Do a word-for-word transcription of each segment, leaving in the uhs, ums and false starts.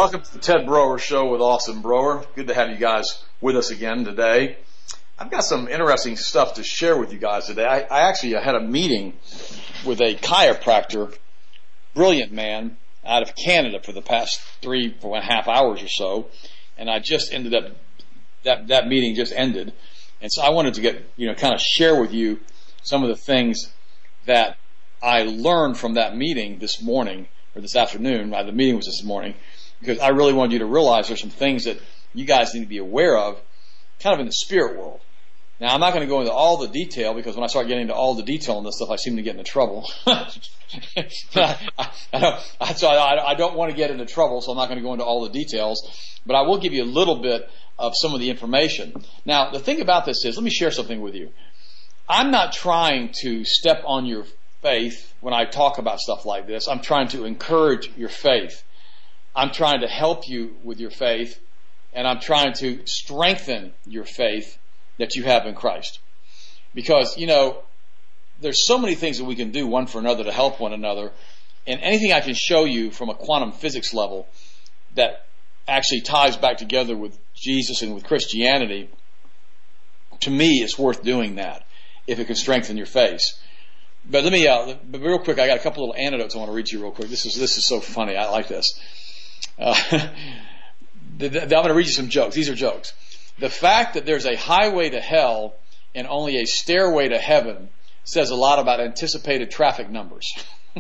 Welcome to the Ted Broer Show with Austin Broer. Good to have you guys with us again today. I've got some interesting stuff to share with you guys today. I, I actually had a meeting with a chiropractor, brilliant man, out of Canada for the past three, four and a half hours or so, and I just ended up, that, that meeting just ended, and so I wanted to get, you know, kind of share with you some of the things that I learned from that meeting this morning, or this afternoon. The meeting was this morning, because I really wanted you to realize there's some things that you guys need to be aware of, kind of in the spirit world. Now, I'm not going to go into all the detail, because when I start getting into all the detail on this stuff, I seem to get into trouble. I, I, I, so I, I don't want to get into trouble, so I'm not going to go into all the details, but I will give you a little bit of some of the information. Now, the thing about this is, let me share something with you. I'm not trying to step on your faith when I talk about stuff like this. I'm trying to encourage your faith. I'm trying to help you with your faith, and I'm trying to strengthen your faith that you have in Christ. Because, you know, there's so many things that we can do one for another to help one another, and anything I can show you from a quantum physics level that actually ties back together with Jesus and with Christianity, to me, it's worth doing that if it can strengthen your faith. But let me, uh, but real quick, I got a couple little anecdotes I want to read to you real quick. This is this is so funny. I like this. Uh, I'm going to read you some jokes. These are jokes. The fact that there's a highway to hell and only a stairway to heaven says a lot about anticipated traffic numbers.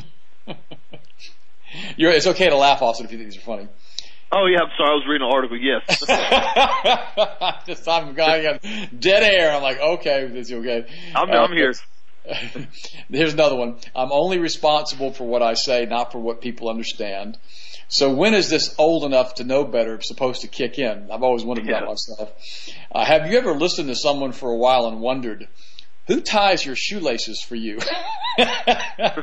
You're, it's okay to laugh, Austin, if you think these are funny. Oh, yeah, I'm sorry. I was reading an article, yes. Just I'm going dead air. I'm like, okay, is he okay? I'm, uh, I'm here. Here's another one. I'm only responsible for what I say, not for what people understand. So when is this old enough to know better supposed to kick in? I've always wondered yeah. about myself. Uh, have you ever listened to someone for a while and wondered, who ties your shoelaces for you? Oh,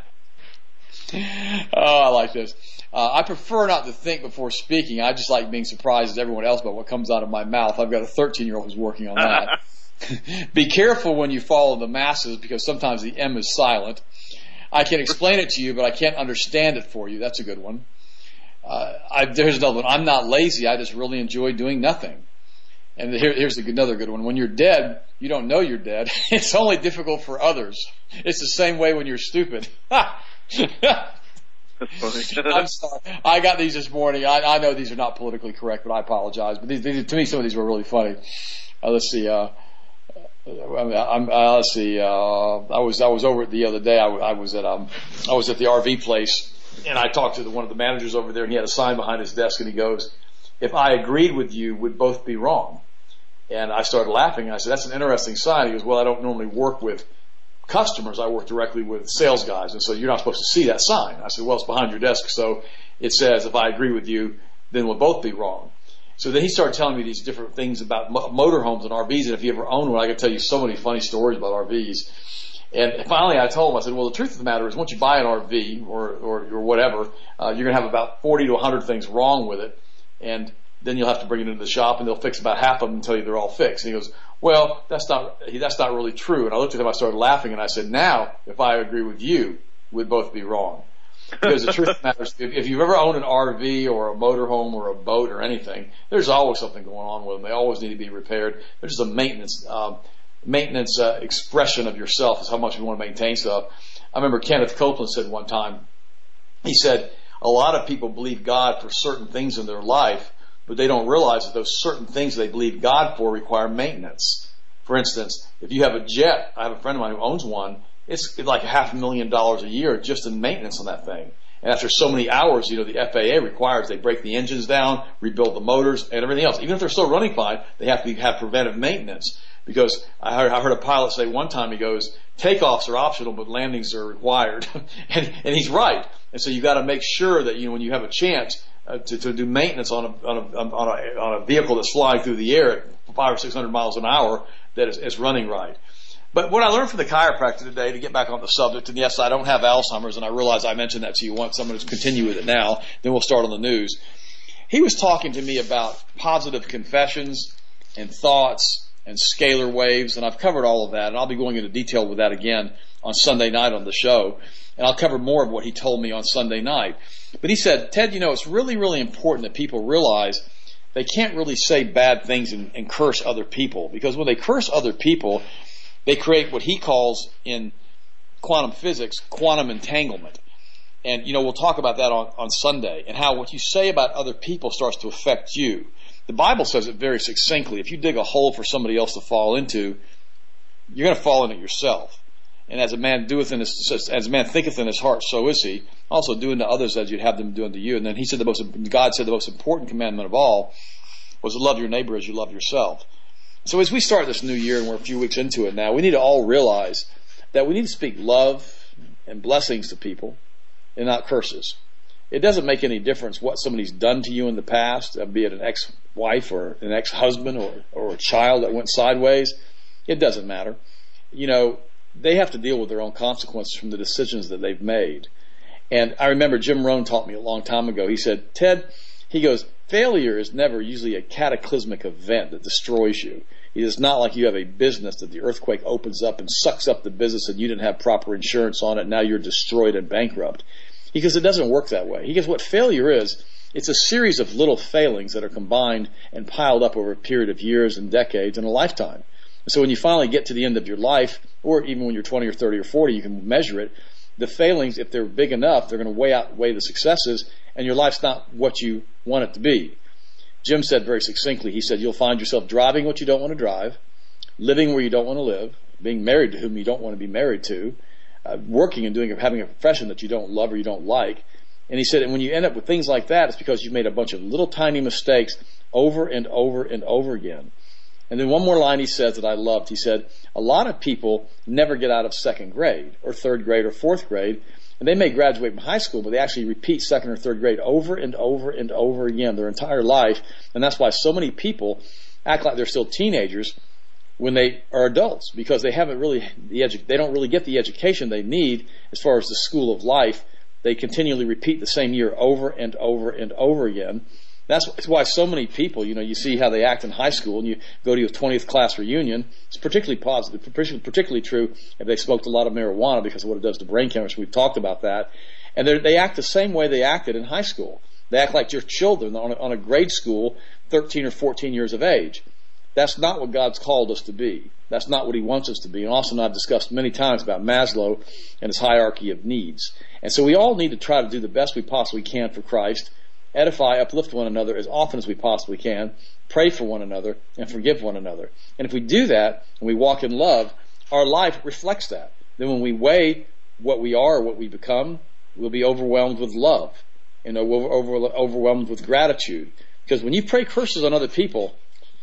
I like this. Uh, I prefer not to think before speaking. I just like being surprised as everyone else by what comes out of my mouth. I've got a thirteen-year-old who's working on that. Be careful when you follow the masses, because sometimes the M is silent. I can explain it to you, but I can't understand it for you. That's a good one. Uh, I, there's another one. I'm not lazy. I just really enjoy doing nothing. And here, here's another good one. When you're dead, you don't know you're dead. It's only difficult for others. It's the same way when you're stupid. I'm sorry. I got these this morning. I, I know these are not politically correct, but I apologize. But these, these, to me, some of these were really funny. Uh, let's see. Uh, I'm, uh, let's see. Uh, I was I was over the other day. I, I was at um I was at the R V place, and I talked to the, one of the managers over there, and he had a sign behind his desk, and he goes, "If I agreed with you, we'd both be wrong." And I started laughing. And I said, "That's an interesting sign." He goes, "Well, I don't normally work with customers. I work directly with sales guys, and so you're not supposed to see that sign." I said, "Well, it's behind your desk, so it says if I agree with you, then we'll both be wrong." So then he started telling me these different things about mo- motorhomes and R Vs, and if you ever own one, I could tell you so many funny stories about R Vs. And finally I told him, I said, well, the truth of the matter is once you buy an R V or, or, or whatever, uh, you're going to have about forty to one hundred things wrong with it, and then you'll have to bring it into the shop, and they'll fix about half of them and tell you they're all fixed. And he goes, well, that's not, that's not really true. And I looked at him, I started laughing, and I said, now, if I agree with you, we'd both be wrong. Because the truth of the matter is, if, if you've ever owned an R V or a motorhome or a boat or anything, there's always something going on with them. They always need to be repaired. They're just a maintenance, um, maintenance uh, expression of yourself is how much you want to maintain stuff. I remember Kenneth Copeland said one time, he said, a lot of people believe God for certain things in their life, but they don't realize that those certain things they believe God for require maintenance. For instance, if you have a jet, I have a friend of mine who owns one, it's like a half a million dollars a year just in maintenance on that thing. And after so many hours, you know, the F A A requires they break the engines down, rebuild the motors, and everything else. Even if they're still running fine, they have to have preventive maintenance. Because I heard, I heard a pilot say one time, he goes, takeoffs are optional, but landings are required. and, and he's right. And so you've got to make sure that, you know, when you have a chance uh, to, to do maintenance on a, on, a, on, a, on a vehicle that's flying through the air at five or six hundred miles an hour, that it's, it's running right. But what I learned from the chiropractor today, to get back on the subject, and yes, I don't have Alzheimer's, and I realize I mentioned that to you once. I'm going to continue with it now. Then we'll start on the news. He was talking to me about positive confessions and thoughts and scalar waves, and I've covered all of that, and I'll be going into detail with that again on Sunday night on the show, and I'll cover more of what he told me on Sunday night. But he said, Ted, you know, it's really, really important that people realize they can't really say bad things and, and curse other people, because when they curse other people, they create what he calls in quantum physics, quantum entanglement. And, you know, we'll talk about that on, on Sunday, and how what you say about other people starts to affect you. The Bible says it very succinctly. If you dig a hole for somebody else to fall into, you're going to fall in it yourself. And as a man doeth in his, as a man thinketh in his heart, so is he. Also do unto others as you'd have them do unto you. And then he said the most, God said the most important commandment of all was to love your neighbor as you love yourself. So as we start this new year, and we're a few weeks into it now, we need to all realize that we need to speak love and blessings to people and not curses. It doesn't make any difference what somebody's done to you in the past, be it an ex-wife or an ex-husband or, or a child that went sideways. It doesn't matter. You know, they have to deal with their own consequences from the decisions that they've made. And I remember Jim Rohn taught me a long time ago. He said, Ted, he goes, failure is never usually a cataclysmic event that destroys you. It's not like you have a business that the earthquake opens up and sucks up the business and you didn't have proper insurance on it. Now you're destroyed and bankrupt. Because it doesn't work that way. He goes, what failure is, it's a series of little failings that are combined and piled up over a period of years and decades and a lifetime. So when you finally get to the end of your life, or even when you're twenty or thirty or forty, you can measure it. The failings, if they're big enough, they're going to weigh outweigh the successes, and your life's not what you want it to be. Jim said very succinctly, he said, you'll find yourself driving what you don't want to drive, living where you don't want to live, being married to whom you don't want to be married to, uh, working and doing having a profession that you don't love or you don't like. And he said, and when you end up with things like that, it's because you've made a bunch of little tiny mistakes over and over and over again. And then one more line he says that I loved. He said, a lot of people never get out of second grade or third grade or fourth grade, and they may graduate from high school, but they actually repeat second or third grade over and over and over again their entire life. And that's why so many people act like they're still teenagers when they are adults, because they haven't really the edu- they don't really get the education they need as far as the school of life. They continually repeat the same year over and over and over again. That's why so many people, you know, you see how they act in high school, and you go to your twentieth class reunion. It's particularly positive, particularly true if they smoked a lot of marijuana because of what it does to brain chemistry. We've talked about that. And they act the same way they acted in high school. They act like you're children on a, on a grade school, thirteen or fourteen years of age. That's not what God's called us to be. That's not what He wants us to be. And also, I've discussed many times about Maslow and his hierarchy of needs. And so we all need to try to do the best we possibly can for Christ, edify, uplift one another as often as we possibly can, pray for one another, and forgive one another. And if we do that, and we walk in love, our life reflects that. Then when we weigh what we are or what we become, we'll be overwhelmed with love and over, over, overwhelmed with gratitude. Because when you pray curses on other people,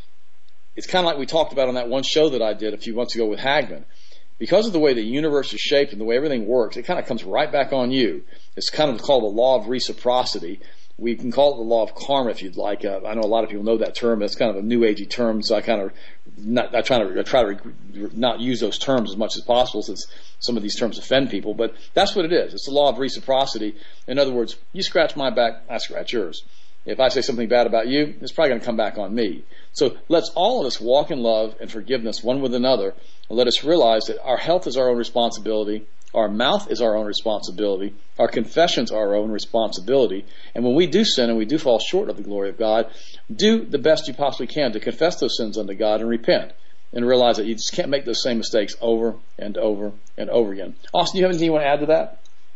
it's kind of like we talked about on that one show that I did a few months ago with Hagman. Because of the way the universe is shaped and the way everything works, it kind of comes right back on you. It's kind of called the law of reciprocity. We can call it the law of karma if you'd like. Uh, I know a lot of people know that term. It's kind of a new agey term, so I kind of not, I try to I try to not use those terms as much as possible, since some of these terms offend people. But that's what it is. It's the law of reciprocity. In other words, you scratch my back, I scratch yours. If I say something bad about you, it's probably going to come back on me. So let's all of us walk in love and forgiveness one with another, and let us realize that our health is our own responsibility. Our mouth is our own responsibility. Our confessions are our own responsibility. And when we do sin and we do fall short of the glory of God, do the best you possibly can to confess those sins unto God and repent. And realize that you just can't make those same mistakes over and over and over again. Austin, do you have anything you want to add to that?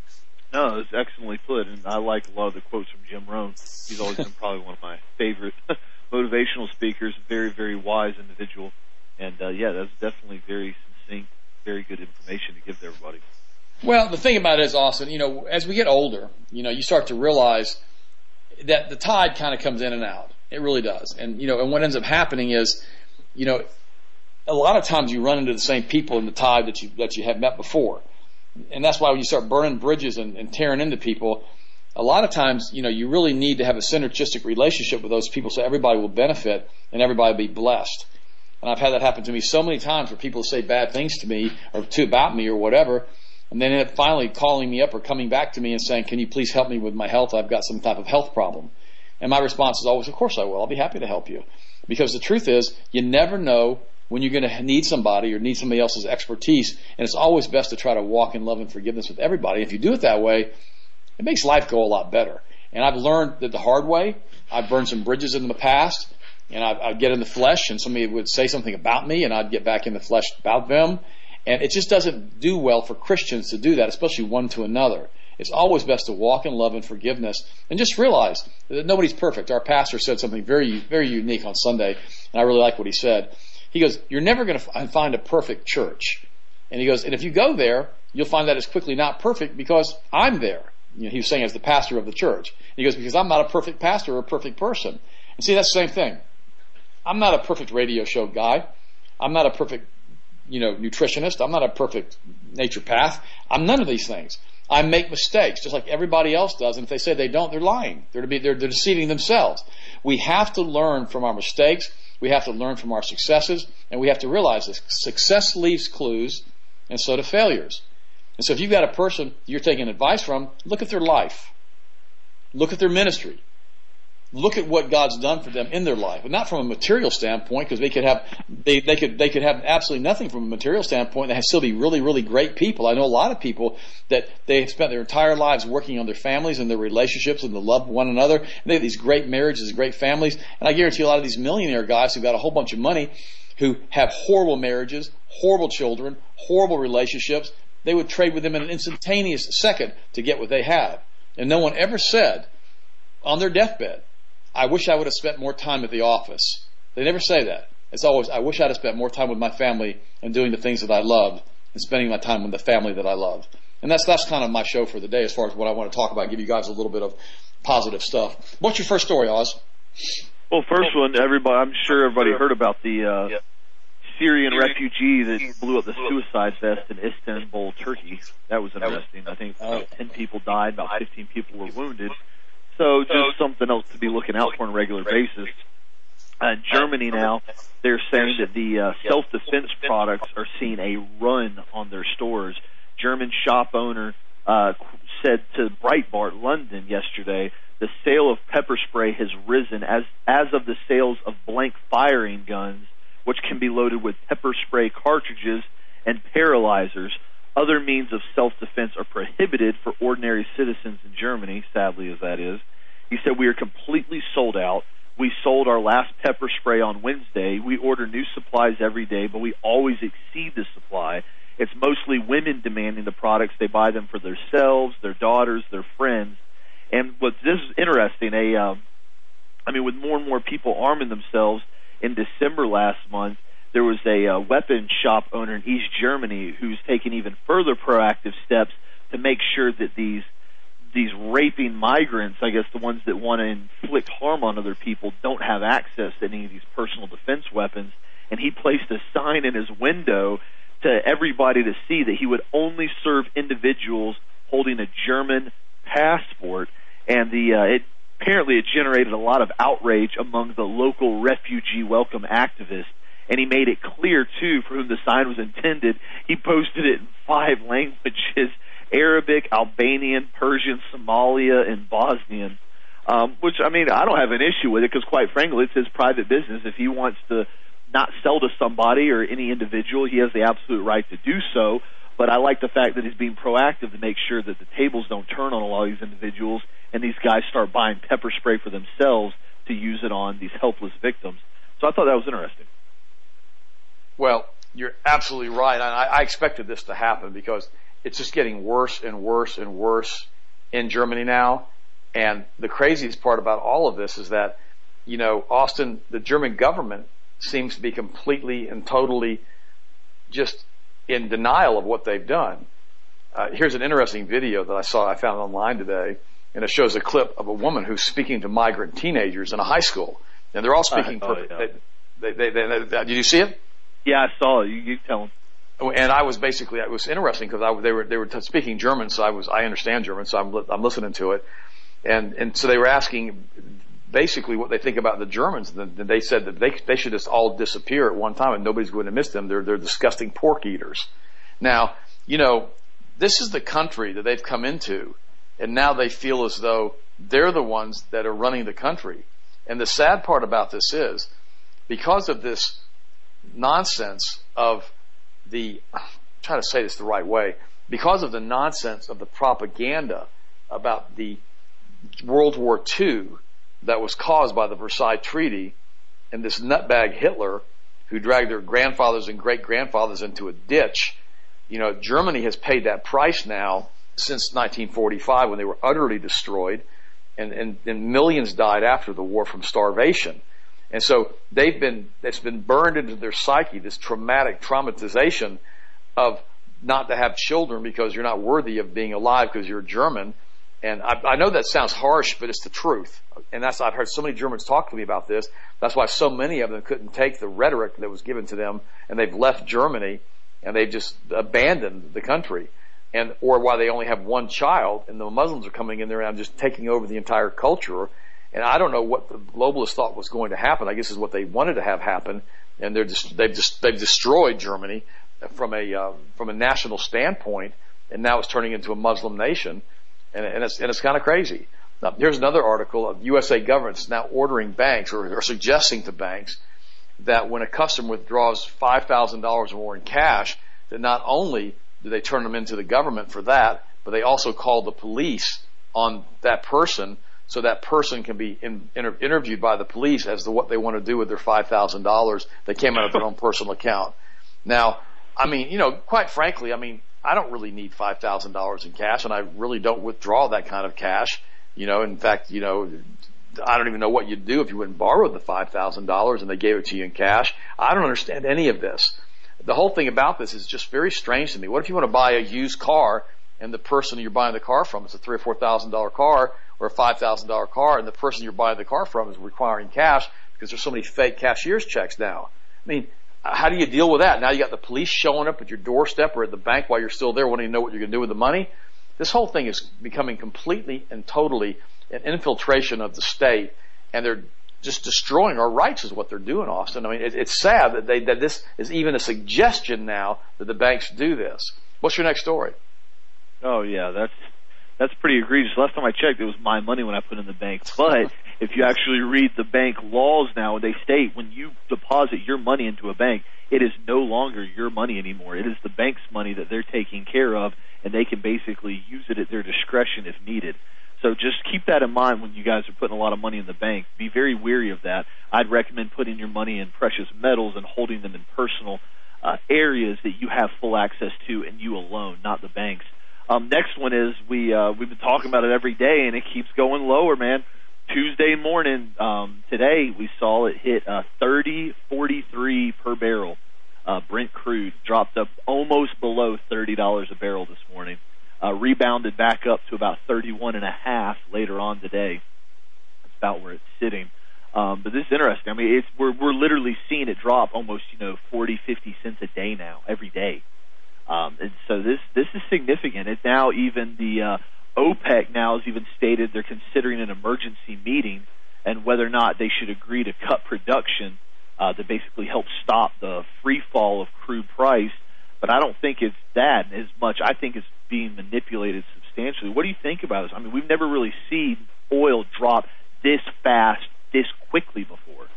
No, it's excellently put, and I like a lot of the quotes from Jim Rohn. He's always been probably one of my favorite motivational speakers. Very, very wise individual. And, uh, yeah, that's definitely very succinct, very good information to give to everybody. Well, the thing about it is, Austin, you know, as we get older, you know, you start to realize that the tide kind of comes in and out. It really does. And, you know, and what ends up happening is, you know, a lot of times you run into the same people in the tide that you, that you have met before. And that's why when you start burning bridges and, and tearing into people, a lot of times, you know, you really need to have a synergistic relationship with those people so everybody will benefit and everybody will be blessed. And I've had that happen to me so many times where people say bad things to me or to about me or whatever, and then end up finally calling me up or coming back to me and saying, can you please help me with my health? I've got some type of health problem. And my response is always, of course I will. I'll be happy to help you. Because the truth is, you never know when you're going to need somebody or need somebody else's expertise. And it's always best to try to walk in love and forgiveness with everybody. If you do it that way, it makes life go a lot better. And I've learned that the hard way. I've burned some bridges in the past, and I'd, I'd get in the flesh, and somebody would say something about me, and I'd get back in the flesh about them. And it just doesn't do well for Christians to do that, especially one to another. It's always best to walk in love and forgiveness, and just realize that nobody's perfect. Our pastor said something very, very unique on Sunday, and I really like what he said. He goes, "You're never going to find a perfect church." And he goes, "And if you go there, you'll find that it's quickly not perfect because I'm there." You know, he was saying as the pastor of the church. And he goes, "Because I'm not a perfect pastor or a perfect person." And see, that's the same thing. I'm not a perfect radio show guy. I'm not a perfect, you know, nutritionist. I'm not a perfect naturopath. I'm none of these things. I make mistakes just like everybody else does. And if they say they don't, they're lying. They're to be, they're, they're deceiving themselves. We have to learn from our mistakes. We have to learn from our successes. And we have to realize this. Success leaves clues, and so do failures. And so if you've got a person you're taking advice from, look at their life. Look at their ministry. Look at what God's done for them in their life. And not from a material standpoint, because they could have they, they could they could have absolutely nothing from a material standpoint and still be really, really great people. I know a lot of people that they have spent their entire lives working on their families and their relationships and to love one another. And they have these great marriages, great families. And I guarantee a lot of these millionaire guys who've got a whole bunch of money who have horrible marriages, horrible children, horrible relationships, they would trade with them in an instantaneous second to get what they have. And no one ever said on their deathbed, "I wish I would have spent more time at the office." They never say that. It's always, "I wish I'd have spent more time with my family and doing the things that I loved and spending my time with the family that I loved." And that's that's kind of my show for the day as far as what I want to talk about, give you guys a little bit of positive stuff. What's your first story, Oz? Well, first one, everybody, I'm sure everybody heard about the uh, yeah. Syrian refugee that blew up the suicide vest in Istanbul, Turkey. That was interesting. I think about ten people died, about fifteen people were wounded. So just something else to be looking out for on a regular basis. Uh, Germany now, they're saying that the uh, self-defense products are seeing a run on their stores. German shop owner uh, said to Breitbart London yesterday, the sale of pepper spray has risen as as of the sales of blank firing guns, which can be loaded with pepper spray cartridges and paralyzers. Other means of self-defense are prohibited for ordinary citizens in Germany, sadly as that is. He said, "We are completely sold out. We sold our last pepper spray on Wednesday. We order new supplies every day, but we always exceed the supply. It's mostly women demanding the products. They buy them for themselves, their daughters, their friends." And what this is interesting, a, um, I mean, with more and more people arming themselves, in December last month, there was a uh, weapon shop owner in East Germany who's taken even further proactive steps to make sure that these these raping migrants, I guess the ones that want to inflict harm on other people, don't have access to any of these personal defense weapons. And he placed a sign in his window to everybody to see that he would only serve individuals holding a German passport. And the uh, it apparently it generated a lot of outrage among the local refugee welcome activists. And he made it clear, too, for whom the sign was intended. He posted it in five languages: Arabic, Albanian, Persian, Somalia, and Bosnian. Um, which, I mean, I don't have an issue with it because, quite frankly, it's his private business. If he wants to not sell to somebody or any individual, he has the absolute right to do so. But I like the fact that he's being proactive to make sure that the tables don't turn on a lot of these individuals and these guys start buying pepper spray for themselves to use it on these helpless victims. So I thought that was interesting. Well, you're absolutely right. I, I expected this to happen because it's just getting worse and worse and worse in Germany now. And the craziest part about all of this is that, you know, Austin, the German government seems to be completely and totally just in denial of what they've done. Uh, here's an interesting video that I saw, I found online today, and it shows a clip of a woman who's speaking to migrant teenagers in a high school. And they're all speaking uh, oh, perfect. Yeah. They, they, they, they, did you see it? Yeah, I saw it. You, you tell them. And I was basically, it was interesting because I, they were, they were speaking German, so I was, I understand German, so I'm, I'm listening to it. And, and so they were asking basically what they think about the Germans. And they said that they, they should just all disappear at one time and nobody's going to miss them. They're, they're disgusting pork eaters. Now, you know, this is the country that they've come into, and now they feel as though they're the ones that are running the country. And the sad part about this is, because of this nonsense of the, I'm trying to say this the right way, because of the nonsense of the propaganda about the World War Two that was caused by the Versailles Treaty and this nutbag Hitler who dragged their grandfathers and great-grandfathers into a ditch. You know, Germany has paid that price now since nineteen forty-five when they were utterly destroyed, and, and, and millions died after the war from starvation. And so they've been, it's been burned into their psyche, this traumatic traumatization of not to have children because you're not worthy of being alive because you're German. And I, I know that sounds harsh, but it's the truth. And that's, I've heard so many Germans talk to me about this. That's why so many of them couldn't take the rhetoric that was given to them, and they've left Germany and they've just abandoned the country. And, or why they only have one child, and the Muslims are coming in there and just taking over the entire culture. And I don't know what the globalists thought was going to happen. I guess is what they wanted to have happen. And they're just, they've just, they've destroyed Germany from a, uh, from a national standpoint. And now it's turning into a Muslim nation. And, and it's, and it's kind of crazy. Now, here's another article of U S A government's now ordering banks or, or suggesting to banks that when a customer withdraws five thousand dollars or more in cash, that not only do they turn them into the government for that, but they also call the police on that person so that person can be in, inter, interviewed by the police as to what they want to do with their five thousand dollars that came out of their own personal account. Now, I mean, you know, quite frankly, I mean, I don't really need five thousand dollars in cash, and I really don't withdraw that kind of cash. You know, in fact, you know, I don't even know what you'd do if you went and borrowed the five thousand dollars and they gave it to you in cash. I don't understand any of this. The whole thing about this is just very strange to me. What if you want to buy a used car and the person you're buying the car from is a three or four thousand dollar car or a five thousand dollar car, and the person you're buying the car from is requiring cash because there's so many fake cashier's checks now? I mean, how do you deal with that? Now you got the police showing up at your doorstep or at the bank while you're still there wanting to know what you're going to do with the money. This whole thing is becoming completely and totally an infiltration of the state, and they're just destroying our rights is what they're doing, Austin. I mean, it, it's sad that they that this is even a suggestion now that the banks do this. What's your next story? Oh yeah, that's that's pretty egregious. Last time I checked, it was my money when I put in the bank. But if you actually read the bank laws now, they state when you deposit your money into a bank, it is no longer your money anymore. It is the bank's money that they're taking care of, and they can basically use it at their discretion if needed. So just keep that in mind when you guys are putting a lot of money in the bank. Be very wary of that. I'd recommend putting your money in precious metals and holding them in personal uh, areas that you have full access to, and you alone, not the banks. Um, next one is we uh, we've been talking about it every day, and it keeps going lower, man. Tuesday morning, um, today we saw it hit uh, thirty forty-three per barrel. Uh, Brent crude dropped up almost below thirty dollars a barrel this morning. Uh, rebounded back up to about thirty-one and a half later on today. That's about where it's sitting. Um, but this is interesting. I mean, it's, we're we're literally seeing it drop almost, you know, forty, fifty cents a day now, every day. Um, and so this this is significant. It's now even the uh, OPEC now has even stated they're considering an emergency meeting and whether or not they should agree to cut production uh, to basically help stop the free fall of crude price. But I don't think it's that as much. I think it's being manipulated substantially. What do you think about this? I mean, we've never really seen oil drop this fast, this quickly before.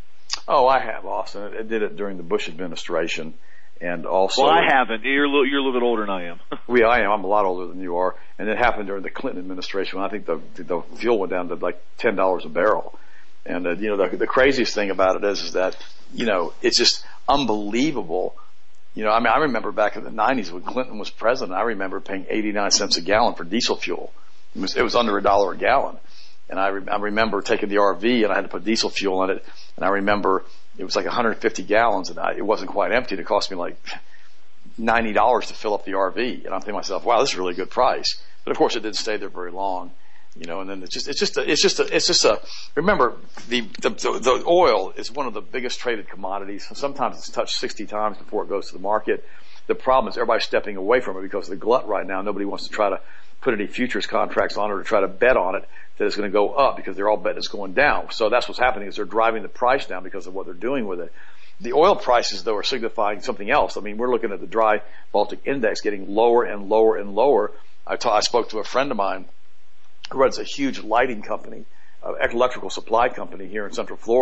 Oh, I have, Austin. I did it during the Bush administration. And also, well, I haven't. You're a little, you're a little bit older than I am. we, I am. I'm a lot older than you are. And it happened during the Clinton administration when I think the the fuel went down to like ten dollars a barrel. And uh, you know, the, the craziest thing about it is, is that you know it's just unbelievable. You know, I mean, I remember back in the nineties when Clinton was president. I remember paying eighty-nine cents a gallon for diesel fuel. It was, it was under a dollar a gallon. And I, re- I remember taking the R V and I had to put diesel fuel in it. And I remember it was like one hundred fifty gallons, and I, it wasn't quite empty. It cost me like ninety dollars to fill up the R V. And I'm thinking to myself, wow, this is a really good price. But of course, it didn't stay there very long, you know. And then it's just, it's just, a, it's just, a, it's just a. Remember, the, the the oil is one of the biggest traded commodities. Sometimes it's touched sixty times before it goes to the market. The problem is everybody's stepping away from it because of the glut right now. Nobody wants to try to put any futures contracts on it or try to bet on it that it's going to go up because they're all betting it's going down. So that's what's happening is they're driving the price down because of what they're doing with it. The oil prices, though, are signifying something else. I mean, we're looking at the dry Baltic index getting lower and lower and lower. I, ta- I spoke to a friend of mine who runs a huge lighting company, uh, electrical supply company here in Central Florida,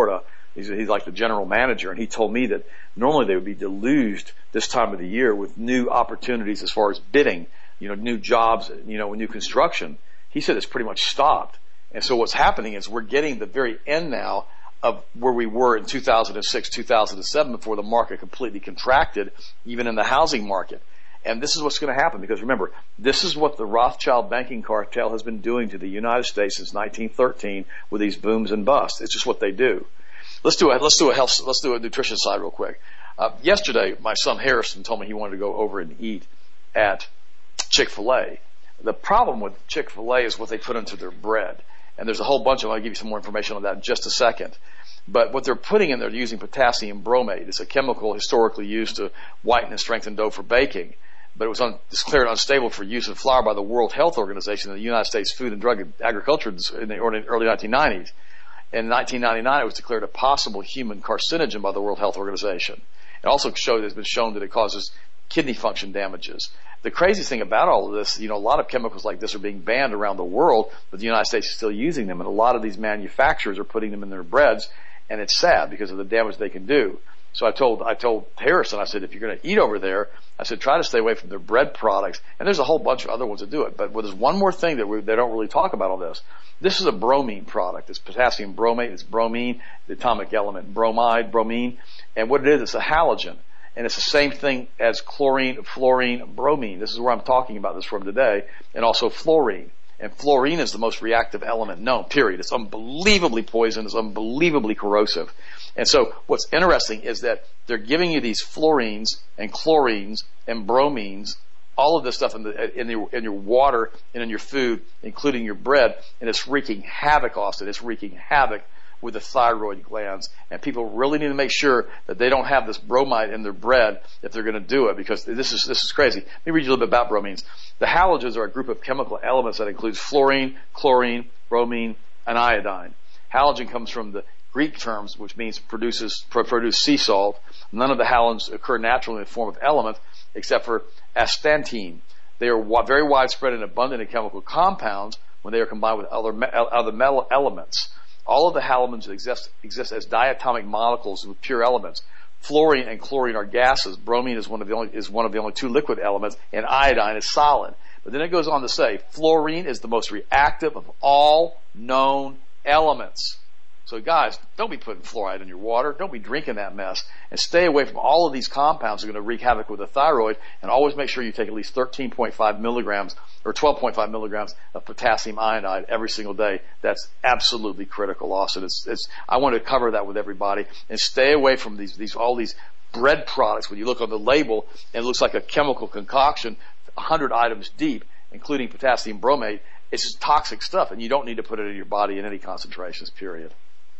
He's, he's like the general manager, and he told me that normally they would be deluged this time of the year with new opportunities as far as bidding, you know, new jobs, you know, new construction. He said it's pretty much stopped. And so what's happening is we're getting the very end now of where we were in two thousand six, two thousand seven before the market completely contracted, even in the housing market. And this is what's going to happen, because remember, this is what the Rothschild banking cartel has been doing to the United States since nineteen thirteen with these booms and busts. It's just what they do. Let's do a let's do a health let's do a nutrition side real quick. Uh, yesterday, my son Harrison told me he wanted to go over and eat at Chick-fil-A. The problem with Chick-fil-A is what they put into their bread, and there's a whole bunch of. I'll give you some more information on that in just a second. But what they're putting in there, they're using potassium bromate. It's a chemical historically used to whiten and strengthen dough for baking. But it was un, declared unstable for use in flour by the World Health Organization and the United States Food and Drug Agriculture in the early nineteen nineties. In nineteen ninety-nine, it was declared a possible human carcinogen by the World Health Organization. It also showed, it's been shown that it causes kidney function damages. The crazy thing about all of this, you know, a lot of chemicals like this are being banned around the world, but the United States is still using them, and a lot of these manufacturers are putting them in their breads, and it's sad because of the damage they can do. So I told I told Harrison, I said, if you're going to eat over there, I said, try to stay away from their bread products. And there's a whole bunch of other ones that do it. But there's one more thing that we, they don't really talk about on this. This is a bromine product. It's potassium bromate. It's bromine, the atomic element bromide, bromine. And what it is, it's a halogen. And it's the same thing as chlorine, fluorine, bromine. This is where I'm talking about this from today. And also fluorine. And fluorine is the most reactive element known, period. It's unbelievably poisonous, unbelievably corrosive. And so what's interesting is that they're giving you these fluorines and chlorines and bromines, all of this stuff in, the, in, the, in your water and in your food, including your bread, and it's wreaking havoc, Austin. It's wreaking havoc with the thyroid glands. And people really need to make sure that they don't have this bromide in their bread if they're going to do it, because this is this is crazy. Let me read you a little bit about bromines. The halogens are a group of chemical elements that includes fluorine, chlorine, bromine, and iodine. Halogen comes from the Greek terms, which means produces produce sea salt. None of the halogens occur naturally in the form of elements, except for astatine. They are very widespread and abundant in chemical compounds when they are combined with other other metal elements. All of the halogens exist exist as diatomic molecules with pure elements. Fluorine and chlorine are gases. Bromine is one of the only is one of the only two liquid elements, and iodine is solid. But then it goes on to say fluorine is the most reactive of all known elements. So guys, don't be putting fluoride in your water. Don't be drinking that mess. And stay away from all of these compounds that are going to wreak havoc with the thyroid. And always make sure you take at least thirteen point five milligrams or twelve point five milligrams of potassium iodide every single day. That's absolutely critical, Austin. It's, it's, I want to cover that with everybody. And stay away from these, these, all these bread products. When you look on the label, and it looks like a chemical concoction, one hundred items deep, including potassium bromate. It's just toxic stuff, and you don't need to put it in your body in any concentrations, period.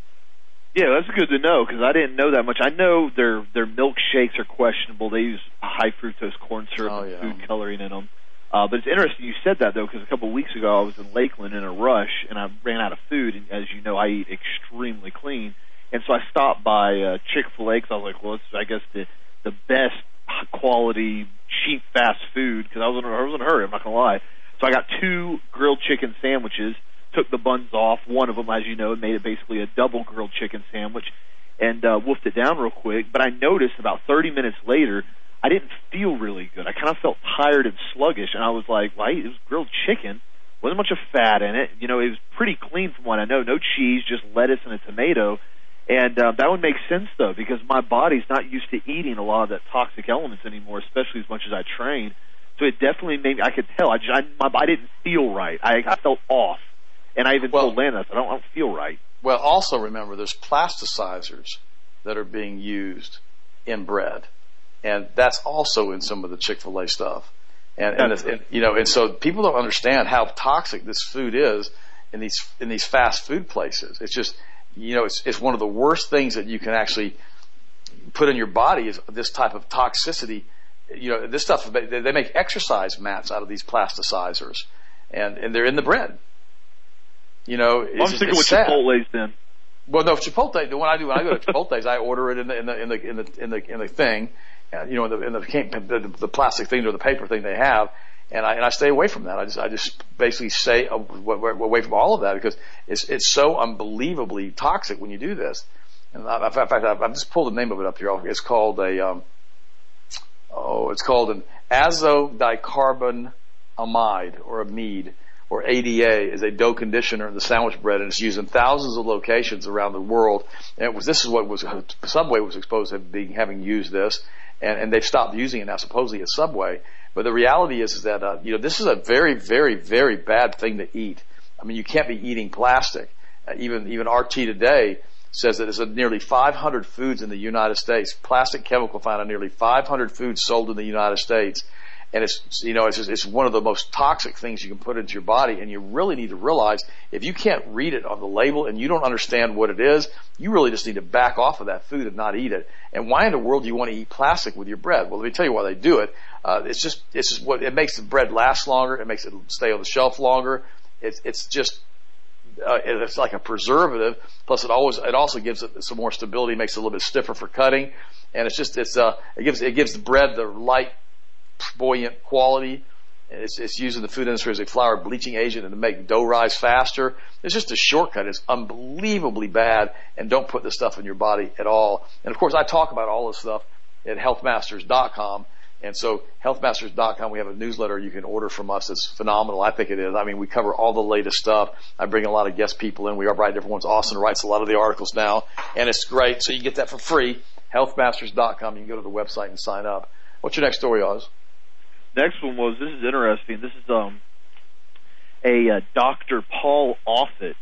Yeah, that's good to know, because I didn't know that much. I know their their milkshakes are questionable. They use high fructose corn syrup oh, and yeah. food coloring in them. Uh, but it's interesting you said that, though, because a couple of weeks ago I was in Lakeland in a rush, and I ran out of food. And as you know, I eat extremely clean. And so I stopped by uh, Chick-fil-A, because I was like, well, it's, I guess, the, the best quality, cheap, fast food, because I was, in, I was in a hurry, I'm not going to lie. So I got two grilled chicken sandwiches, took the buns off, one of them, as you know, made it basically a double grilled chicken sandwich, and uh, wolfed it down real quick. But I noticed about thirty minutes later, I didn't feel really good. I kind of felt tired and sluggish, and I was like, well, it was grilled chicken. Wasn't much of fat in it. You know, it was pretty clean from what I know. No cheese, just lettuce and a tomato. And uh, that would make sense, though, because my body's not used to eating a lot of that toxic elements anymore, especially as much as I train. So it definitely made me, I could tell, I, just, I, my, I didn't feel right. I, I felt off. And I even well, told Lana, I don't, I don't feel right. Well, also remember, there's plasticizers that are being used in bread. And that's also in some of the Chick-fil-A stuff. And, and, and you know, and so people don't understand how toxic this food is in these in these fast food places. It's just, you know, it's it's one of the worst things that you can actually put in your body is this type of toxicity. You know, this stuff, they make exercise mats out of these plasticizers, and and they're in the bread. You know, well, I'm sticking with sad. Chipotle's then. Well, no, Chipotle. When I do, when I go to Chipotle's, I order it in the in the in the in the in the, in the thing, and, you know, in the in the, the the plastic thing or the paper thing they have, and I and I stay away from that. I just I just basically stay away from all of that because it's it's so unbelievably toxic when you do this. And I, in fact, I've, I've just pulled the name of it up here. It's called a, um, oh, it's called an azodicarbonamide or amide, or A D A, is a dough conditioner in the sandwich bread, and it's used in thousands of locations around the world. And it was, this is what was, Subway was exposed to being, having used this, and, and they've stopped using it now, supposedly at Subway. But the reality is, is that, uh, you know, this is a very, very, very bad thing to eat. I mean, you can't be eating plastic. Uh, even, even R T Today says that there's a nearly five hundred foods in the United States, plastic chemical found in nearly five hundred foods sold in the United States. And it's, you know, it's just, it's one of the most toxic things you can put into your body. And you really need to realize, if you can't read it on the label and you don't understand what it is, you really just need to back off of that food and not eat it. And why in the world do you want to eat plastic with your bread? Well, let me tell you why they do it. Uh, it's just, it's just what, it makes the bread last longer. It makes it stay on the shelf longer. It's, it's just, uh, it's like a preservative. Plus it always, it also gives it some more stability, makes it a little bit stiffer for cutting. And it's just, it's, uh, it gives, it gives the bread the light, buoyant quality. It's, it's used in the food industry as a flour bleaching agent and to make dough rise faster. It's just a shortcut. It's unbelievably bad, and don't put this stuff in your body at all. And of course, I talk about all this stuff at health masters dot com. And so health masters dot com, we have a newsletter you can order from us. It's phenomenal. I think it is. I mean, we cover all the latest stuff. I bring a lot of guest people in. We are writing different ones. Austin writes a lot of the articles now, and it's great. So you get that for free. health masters dot com. You can go to the website and sign up. What's your next story, Oz? Next one was, this is interesting. This is um a uh, Doctor Paul Offit,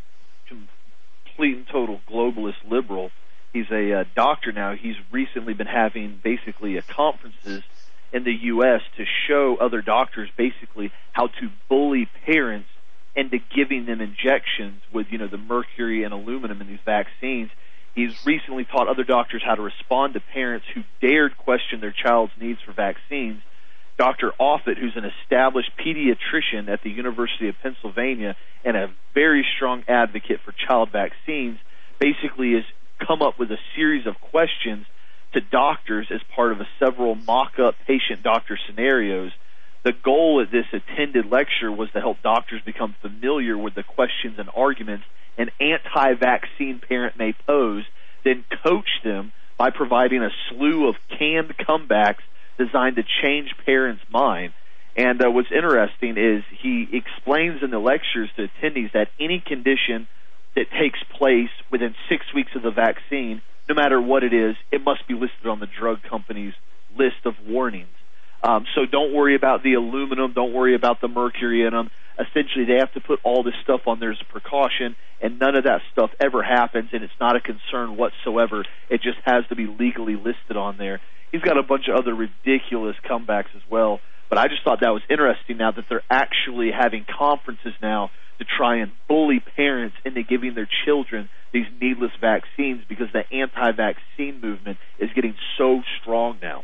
complete and total globalist liberal. He's a uh, doctor now. He's recently been having basically uh, conferences in the U S to show other doctors basically how to bully parents into giving them injections with, you know, the mercury and aluminum in these vaccines. He's recently taught other doctors how to respond to parents who dared question their child's needs for vaccines. Doctor Offit, who's an established pediatrician at the University of Pennsylvania and a very strong advocate for child vaccines, basically has come up with a series of questions to doctors as part of a several mock-up patient-doctor scenarios. The goal at this attended lecture was to help doctors become familiar with the questions and arguments an anti-vaccine parent may pose, then coach them by providing a slew of canned comebacks designed to change parents' mind. And uh, what's interesting is he explains in the lectures to attendees that any condition that takes place within six weeks of the vaccine, no matter what it is, it must be listed on the drug company's list of warnings. Um, so don't worry about the aluminum, don't worry about the mercury in them. Essentially, they have to put all this stuff on there as a precaution, and none of that stuff ever happens, and it's not a concern whatsoever. It just has to be legally listed on there. He's got a bunch of other ridiculous comebacks as well. But I just thought that was interesting now that they're actually having conferences now to try and bully parents into giving their children these needless vaccines because the anti-vaccine movement is getting so strong now.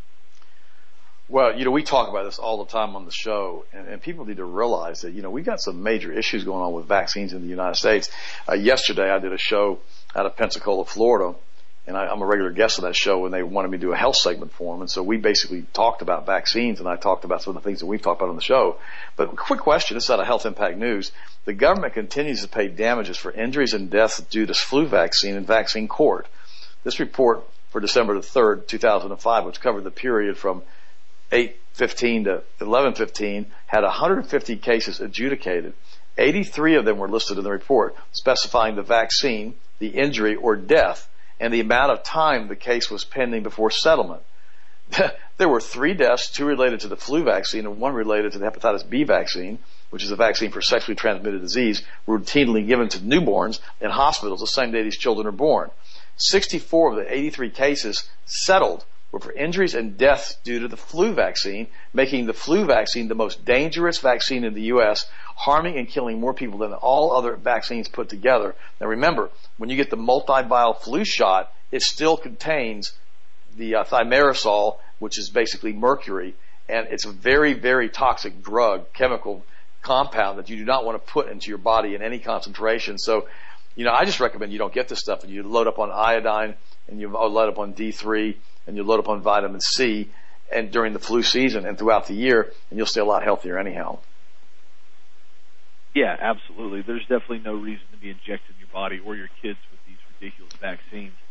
Well, you know, we talk about this all the time on the show, and, and people need to realize that, you know, we've got some major issues going on with vaccines in the United States. Uh, yesterday I did a show out of Pensacola, Florida, and I, I'm a regular guest on that show, and they wanted me to do a health segment for them. And so we basically talked about vaccines, and I talked about some of the things that we've talked about on the show. But quick question, this is out of Health Impact News. The government continues to pay damages for injuries and deaths due to flu vaccine in vaccine court. This report for December the third, two thousand five, which covered the period from eight fifteen to eleven fifteen, had one hundred fifty cases adjudicated. eighty-three of them were listed in the report, specifying the vaccine, the injury, or death, and the amount of time the case was pending before settlement. There were three deaths, two related to the flu vaccine and one related to the hepatitis B vaccine, which is a vaccine for sexually transmitted disease routinely given to newborns in hospitals the same day these children are born. sixty-four of the eighty-three cases settled were for injuries and deaths due to the flu vaccine, making the flu vaccine the most dangerous vaccine in the U S, harming and killing more people than all other vaccines put together. Now remember, when you get the multi-vial flu shot, it still contains the uh, thimerosal, which is basically mercury, and it's a very, very toxic drug, chemical compound that you do not want to put into your body in any concentration. So, you know, I just recommend you don't get this stuff, and you load up on iodine, and you load up on D three, and you load up on vitamin C, and during the flu season and throughout the year, and you'll stay a lot healthier anyhow. Yeah, absolutely. There's definitely no reason to be injecting your body or your kids with these ridiculous vaccines.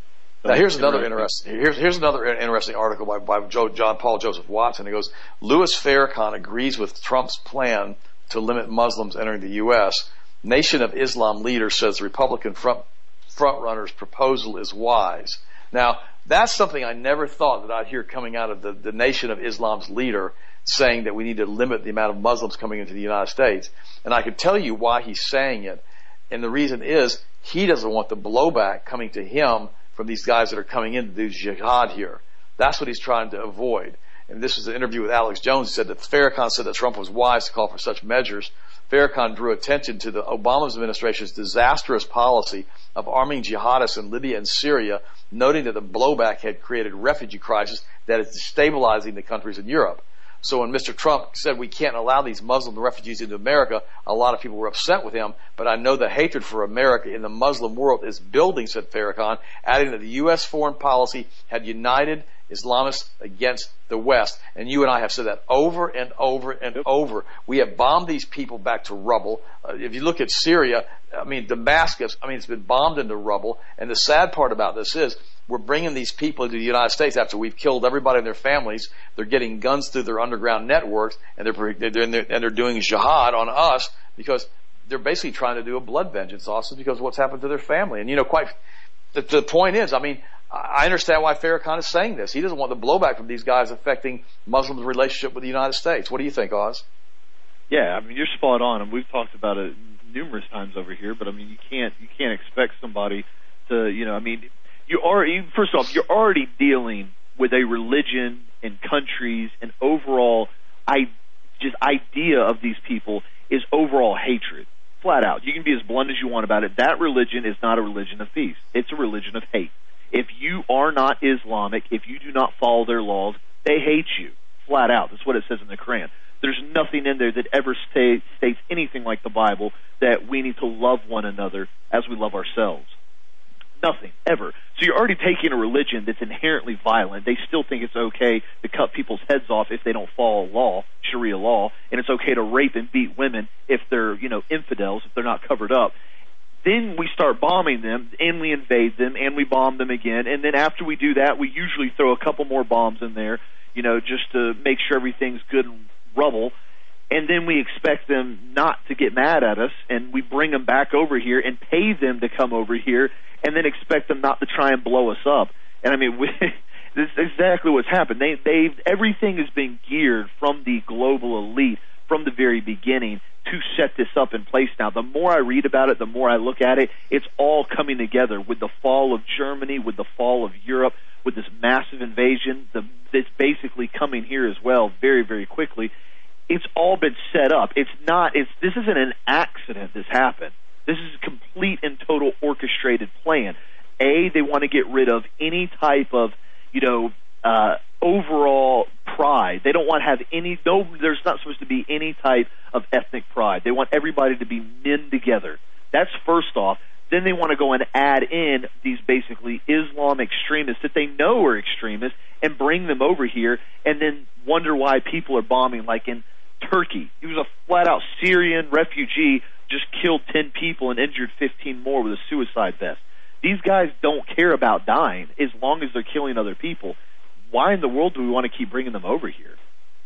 So now here's another interesting. Here's here's another interesting article by by Joe, John Paul Joseph Watson. He goes, Louis Farrakhan agrees with Trump's plan to limit Muslims entering the U S Nation of Islam leader says the Republican front frontrunner's proposal is wise. Now that's something I never thought that I'd hear coming out of the, the Nation of Islam's leader, saying that we need to limit the amount of Muslims coming into the United States. And I can tell you why he's saying it. And the reason is he doesn't want the blowback coming to him from these guys that are coming in to do jihad here. That's what he's trying to avoid. And this was an interview with Alex Jones. He said that Farrakhan said that Trump was wise to call for such measures. Farrakhan drew attention to the Obama administration's disastrous policy of arming jihadists in Libya and Syria, noting that the blowback had created a refugee crisis that is destabilizing the countries in Europe. So when Mister Trump said we can't allow these Muslim refugees into America, a lot of people were upset with him. But I know the hatred for America in the Muslim world is building, said Farrakhan, adding that the U S foreign policy had united Islamists against the West. And you and I have said that over and over and over. We have bombed these people back to rubble. Uh, if you look at Syria, I mean, Damascus, I mean, it's been bombed into rubble. And the sad part about this is we're bringing these people into the United States after we've killed everybody in their families. They're getting guns through their underground networks, and they're, they're, doing, and they're doing jihad on us because they're basically trying to do a blood vengeance also because of what's happened to their family. And, you know, quite the, the point is, I mean, I understand why Farrakhan is saying this. He doesn't want the blowback from these guys affecting Muslims' relationship with the United States. What do you think, Oz? Yeah, I mean, you're spot on, and we've talked about it numerous times over here. But I mean, you can't you can't expect somebody to, you know, I mean, you are first off, you're already dealing with a religion and countries and overall, I just idea of these people is overall hatred, flat out. You can be as blunt as you want about it. That religion is not a religion of peace. It's a religion of hate. If you are not Islamic, if you do not follow their laws, they hate you, flat out. That's what it says in the Quran. There's nothing in there that ever stay, states anything like the Bible, that we need to love one another as we love ourselves. Nothing, ever. So you're already taking a religion that's inherently violent. They still think it's okay to cut people's heads off if they don't follow law, Sharia law, and it's okay to rape and beat women if they're, you know, infidels, if they're not covered up. Then we start bombing them, and we invade them, and we bomb them again. And then after we do that, we usually throw a couple more bombs in there, you know, just to make sure everything's good and rubble. And then we expect them not to get mad at us, and we bring them back over here and pay them to come over here, and then expect them not to try and blow us up. And I mean, we, this is exactly what's happened. They, they've everything has been geared from the global elite from the very beginning to set this up in place now. The more I read about it, the more I look at it, it's all coming together with the fall of Germany, with the fall of Europe, with this massive invasion the, that's basically coming here as well very, very quickly. It's all been set up. It's not, it's, this isn't an accident this happened. This is a complete and total orchestrated plan. A, they want to get rid of any type of, you know, uh, overall pride. They don't want to have any, no, there's not supposed to be any type of ethnic pride. They want everybody to be men together. That's first off. Then they want to go and add in these basically Islam extremists that they know are extremists and bring them over here and then wonder why people are bombing like in Turkey. He was a flat-out Syrian refugee, just killed ten people and injured fifteen more with a suicide vest. These guys don't care about dying as long as they're killing other people. Why in the world do we want to keep bringing them over here?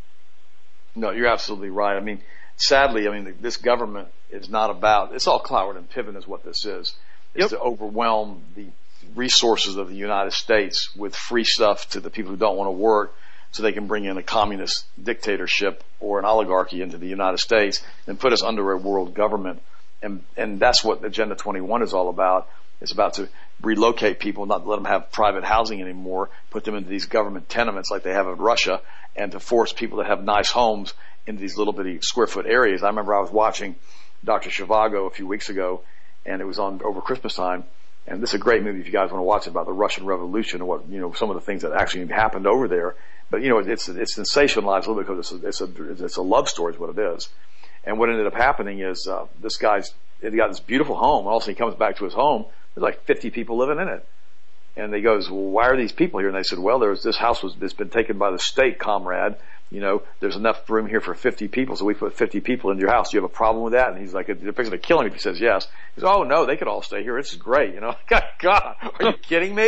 No, you're absolutely right. I mean, sadly, I mean, this government is not about, it's all Cloward and Piven is what this is. It's yep. to overwhelm the resources of the United States with free stuff to the people who don't want to work so they can bring in a communist dictatorship or an oligarchy into the United States and put us under a world government. And, and that's what Agenda twenty-one is all about. It's about to relocate people, not let them have private housing anymore, put them into these government tenements like they have in Russia, and to force people to have nice homes into these little bitty square foot areas. I remember I was watching Doctor Zhivago a few weeks ago, and it was on over Christmas time. And this is a great movie if you guys want to watch it, about the Russian Revolution and what, you know, some of the things that actually happened over there. But, you know, it's, it's sensationalized a little bit because it's a, it's a, it's a love story is what it is. And what ended up happening is, uh, this guy's, he got this beautiful home, and all of a sudden he comes back to his home. There's like fifty people living in it. And he goes, well, why are these people here? And they said, well, there's, this house was, it's been taken by the state, comrade. You know, there's enough room here for fifty people, so we put fifty people in your house. Do you have a problem with that? And he's like, they're fixing to kill him if he says yes. He says, oh no, they could all stay here. It's great. You know, God, are you kidding me?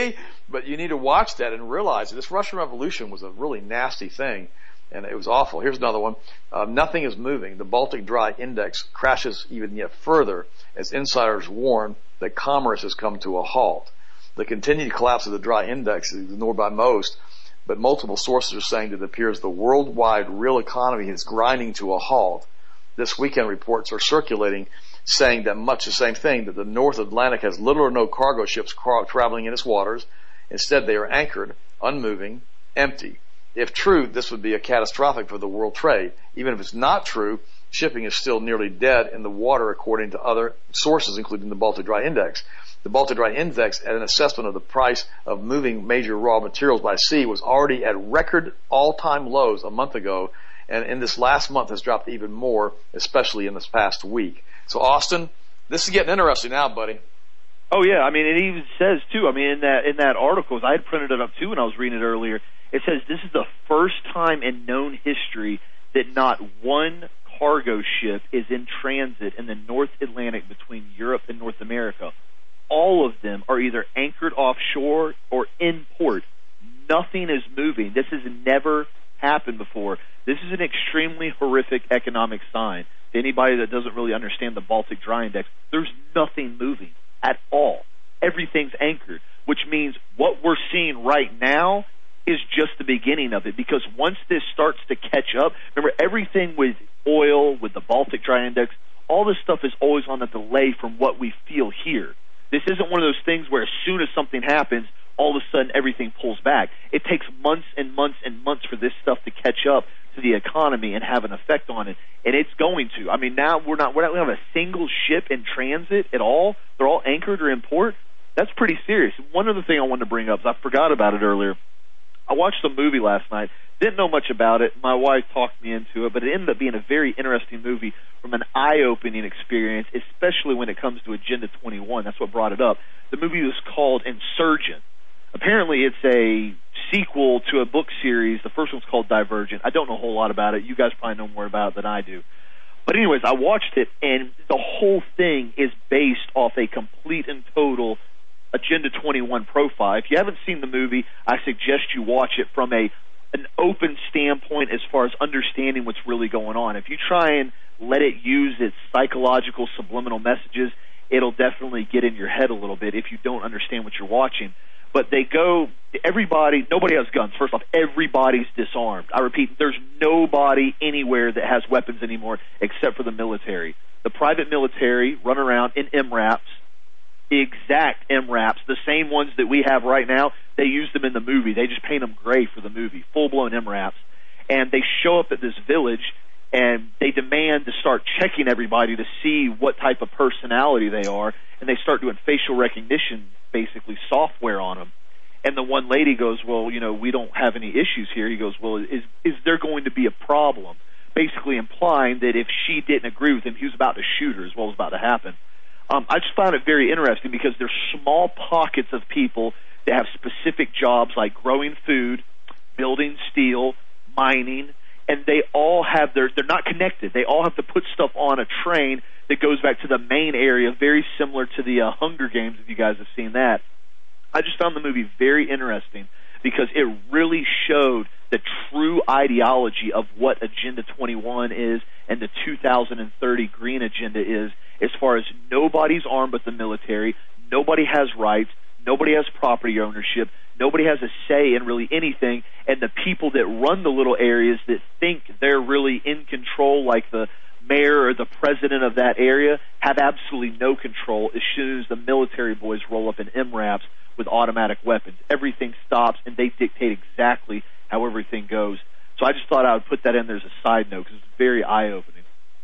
but you need to watch that and realize that this Russian Revolution was a really nasty thing, and it was awful. Here's another one. Uh, nothing is moving. The Baltic Dry Index crashes even yet further as insiders warn that commerce has come to a halt. The continued collapse of the dry index is ignored by most, but multiple sources are saying that it appears the worldwide real economy is grinding to a halt. This weekend reports are circulating saying that much the same thing, that the North Atlantic has little or no cargo ships traveling in its waters. Instead, they are anchored, unmoving, empty. If true, this would be a catastrophic for the world trade. Even if it's not true, shipping is still nearly dead in the water according to other sources, including the Baltic Dry Index. The Baltic Dry Index, at an assessment of the price of moving major raw materials by sea, was already at record all-time lows a month ago, and in this last month has dropped even more, especially in this past week. So, Austin, this is getting interesting now, buddy. Oh yeah, I mean, it even says too. I mean, in that in that article, I had printed it up too when I was reading it earlier. It says this is the first time in known history that not one cargo ship is in transit in the North Atlantic between Europe and North America. All of them are either anchored offshore or in port. Nothing is moving. This has never happened before. This is an extremely horrific economic sign. To anybody that doesn't really understand the Baltic Dry Index, there's nothing moving at all. Everything's anchored, which means what we're seeing right now is just the beginning of it, because once this starts to catch up, remember everything with oil, with the Baltic Dry Index, all this stuff is always on a delay from what we feel here. This isn't one of those things where as soon as something happens, all of a sudden everything pulls back. It takes months and months and months for this stuff to catch up to the economy and have an effect on it, and it's going to. I mean, now we're not, we're not, we don't have a single ship in transit at all. They're all anchored or in port. That's pretty serious. One other thing I wanted to bring up is I forgot about it earlier. I watched a movie last night. Didn't know much about it. My wife talked me into it, but it ended up being a very interesting movie from an eye-opening experience, especially when it comes to Agenda twenty-one. That's what brought it up. The movie was called Insurgent. Apparently, it's a sequel to a book series. The first one's called Divergent. I don't know a whole lot about it. You guys probably know more about it than I do. But anyways, I watched it, and the whole thing is based off a complete and total Agenda twenty-one profile. If you haven't seen the movie, I suggest you watch it from a an open standpoint as far as understanding what's really going on. If you try and let it use its psychological subliminal messages, it'll definitely get in your head a little bit if you don't understand what you're watching. But they go, everybody, nobody has guns. First off, everybody's disarmed. I repeat, there's nobody anywhere that has weapons anymore except for the military. The private military run around in M RAPs, the exact M RAPs, the same ones that we have right now. They use them in the movie. They just paint them gray for the movie, full-blown M RAPs. And they show up at this village, and they demand to start checking everybody to see what type of personality they are, and they start doing facial recognition, basically software on them. And the one lady goes, well, you know, we don't have any issues here. He goes, well, is is there going to be a problem? Basically implying that if she didn't agree with him, he was about to shoot her, is what was about to happen. Um, I just found it very interesting because there's small pockets of people that have specific jobs like growing food, building steel, mining, and they all have their, they're not connected. They all have to put stuff on a train that goes back to the main area, very similar to the uh, Hunger Games, if you guys have seen that. I just found the movie very interesting because it really showed the true ideology of what Agenda twenty-one is and the two thousand thirty Green Agenda is, as far as nobody's armed but the military, nobody has rights, nobody has property ownership, nobody has a say in really anything, and the people that run the little areas that think they're really in control, like the mayor or the president of that area, have absolutely no control as soon as the military boys roll up in M RAPs with automatic weapons. Everything stops, and they dictate exactly how everything goes. So I just thought I would put that in there as a side note because it's very eye-opening.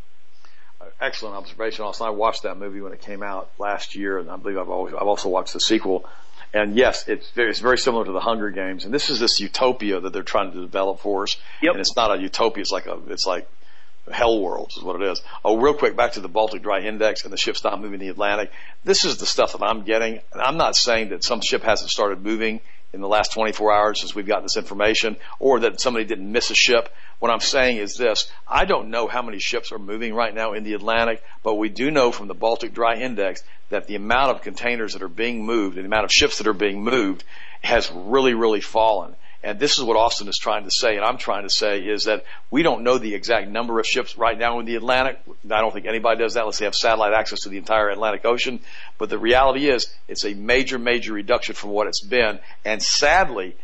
Excellent observation. Also, I watched that movie when it came out last year, and I believe I've always I've also watched the sequel. And yes, it's very, it's very similar to the Hunger Games. And this is this utopia that they're trying to develop for us. Yep. And it's not a utopia. It's like a it's like hell worlds is what it is. Oh, real quick, back to the Baltic Dry Index and the ships not moving in the Atlantic. This is the stuff that I'm getting. And I'm not saying that some ship hasn't started moving in the last twenty-four hours since we've gotten this information, or that somebody didn't miss a ship. What I'm saying is this: I don't know how many ships are moving right now in the Atlantic, but we do know from the Baltic Dry Index that the amount of containers that are being moved and the amount of ships that are being moved has really, really fallen. And this is what Austin is trying to say, and I'm trying to say, is that we don't know the exact number of ships right now in the Atlantic. I don't think anybody does that unless they have satellite access to the entire Atlantic Ocean. But the reality is, it's a major, major reduction from what it's been. And sadly,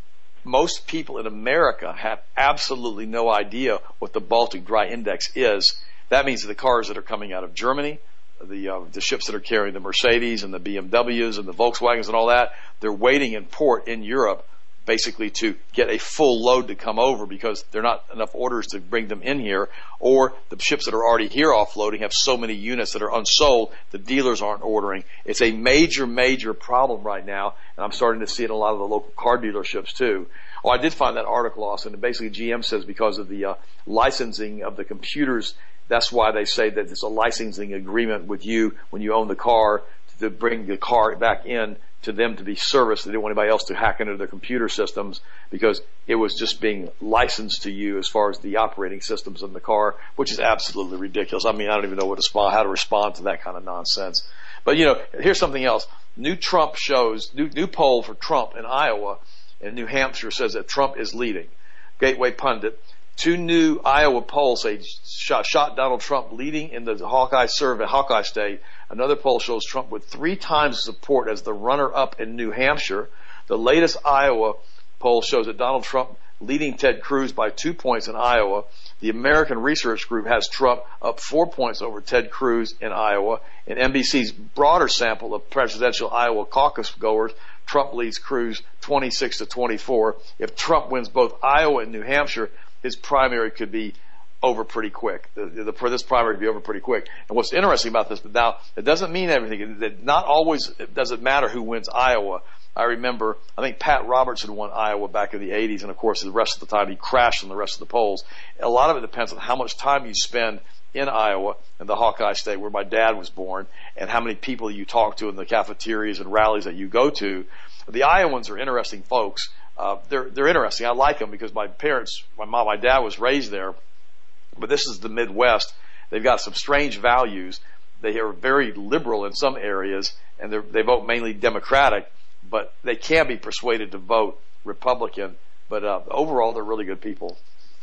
most people in America have absolutely no idea what the Baltic Dry Index is. That means the cars that are coming out of Germany, the uh, the ships that are carrying the Mercedes and the B M Ws and the Volkswagens and all that, they're waiting in port in Europe basically to get a full load to come over because there are not enough orders to bring them in here, or the ships that are already here offloading have so many units that are unsold, the dealers aren't ordering. It's a major, major problem right now, and I'm starting to see it in a lot of the local car dealerships too. Oh, I did find that article, Austin, and basically G M says because of the uh, licensing of the computers, that's why they say that it's a licensing agreement with you when you own the car to bring the car back in to them to be serviced. They didn't want anybody else to hack into their computer systems because it was just being licensed to you as far as the operating systems in the car, which is absolutely ridiculous. I mean, I don't even know what to respond, how to respond to that kind of nonsense. But, you know, here's something else. New Trump shows, new, new poll for Trump in Iowa and New Hampshire says that Trump is leading. Gateway Pundit. Two new Iowa polls say shot, shot Donald Trump leading in the Hawkeye survey, Hawkeye State. Another poll shows Trump with three times support as the runner-up in New Hampshire. The latest Iowa poll shows that Donald Trump leading Ted Cruz by two points in Iowa. The American Research Group has Trump up four points over Ted Cruz in Iowa. In N B C's broader sample of presidential Iowa caucus goers, Trump leads Cruz twenty-six to twenty-four. If Trump wins both Iowa and New Hampshire, his primary could be over pretty quick. The, the, the, this primary could be over pretty quick. And what's interesting about this, but now it doesn't mean everything. That not always it doesn't matter who wins Iowa. I remember, I think Pat Robertson won Iowa back in the eighties, and of course the rest of the time he crashed in the rest of the polls. A lot of it depends on how much time you spend in Iowa, in the Hawkeye State where my dad was born, and how many people you talk to in the cafeterias and rallies that you go to. The Iowans are interesting folks. Uh, they're they're interesting. I like them because my parents, my mom, my dad was raised there. But this is the Midwest. They've got some strange values. They are very liberal in some areas, and they vote mainly Democratic. But they can be persuaded to vote Republican. But uh, overall, they're really good people.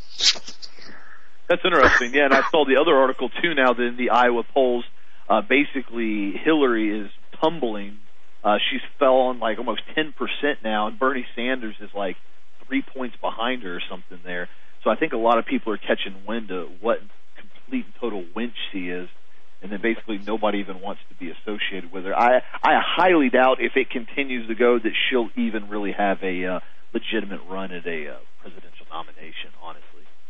That's interesting. Yeah, and I saw the other article too. Now that in the Iowa polls, uh, basically Hillary is tumbling. Uh, she's fell on like almost ten percent now, and Bernie Sanders is like three points behind her or something there. So I think a lot of people are catching wind of what complete and total winch she is, and then basically nobody even wants to be associated with her. I I highly doubt if it continues to go that she'll even really have a uh, legitimate run at a uh, presidential nomination, honestly.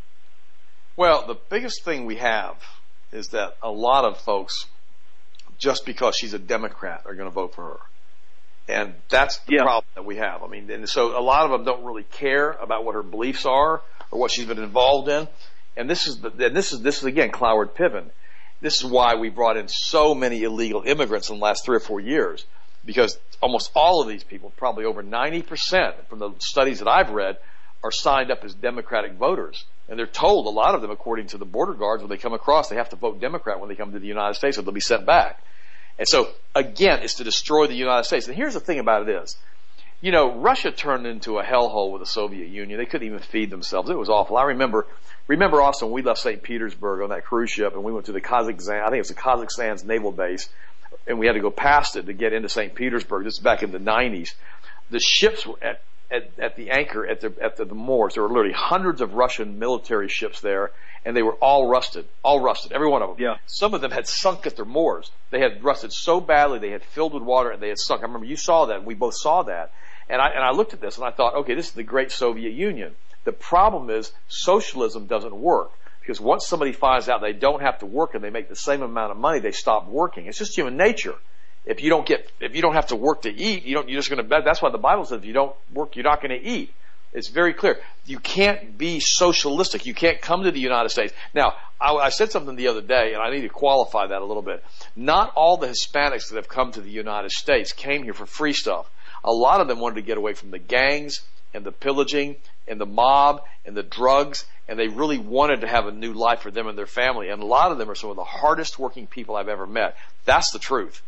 Well, the biggest thing we have is that a lot of folks, just because she's a Democrat, are going to vote for her. And that's the yeah. problem that we have. I mean, and so a lot of them don't really care about what her beliefs are or what she's been involved in. And this is the, and this is this is again Cloward Piven. This is why we brought in so many illegal immigrants in the last three or four years, because almost all of these people, probably over ninety percent from the studies that I've read, are signed up as Democratic voters. And they're told, a lot of them, according to the border guards, when they come across, they have to vote Democrat when they come to the United States or they'll be sent back. And so, again, it's to destroy the United States. And here's the thing about it is, you know, Russia turned into a hellhole with the Soviet Union. They couldn't even feed themselves. It was awful. I remember, remember Austin, we left Saint Petersburg on that cruise ship and we went to the Kazakhstan, I think it was the Kazakhstan's naval base, and we had to go past it to get into Saint Petersburg. This is back in the nineties. The ships were at, at, at the anchor at the, at the, the moors. There were literally hundreds of Russian military ships there, and they were all rusted, all rusted, every one of them. Yeah. Some of them had sunk at their moors. They had rusted so badly they had filled with water and they had sunk. I remember you saw that, and we both saw that. And I, and I looked at this and I thought, okay, this is the great Soviet Union. The problem is socialism doesn't work, because once somebody finds out they don't have to work and they make the same amount of money, they stop working. It's just human nature. If you don't get, if you don't have to work to eat, you don't, you're just going to, that's why the Bible says if you don't work, you're not going to eat. It's very clear. You can't be socialistic. You can't come to the United States. Now, I, I said something the other day, and I need to qualify that a little bit. Not all the Hispanics that have come to the United States came here for free stuff. A lot of them wanted to get away from the gangs and the pillaging and the mob and the drugs, and they really wanted to have a new life for them and their family. And a lot of them are some of the hardest working people I've ever met. That's the truth.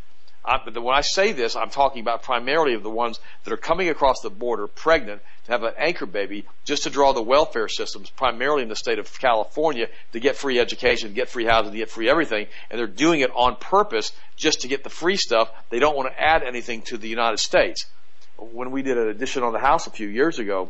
I, but when I say this, I'm talking about primarily of the ones that are coming across the border pregnant to have an anchor baby just to draw the welfare systems, primarily in the state of California, to get free education, to get free housing, to get free everything. And they're doing it on purpose just to get the free stuff. They don't want to add anything to the United States. When we did an edition on the House a few years ago,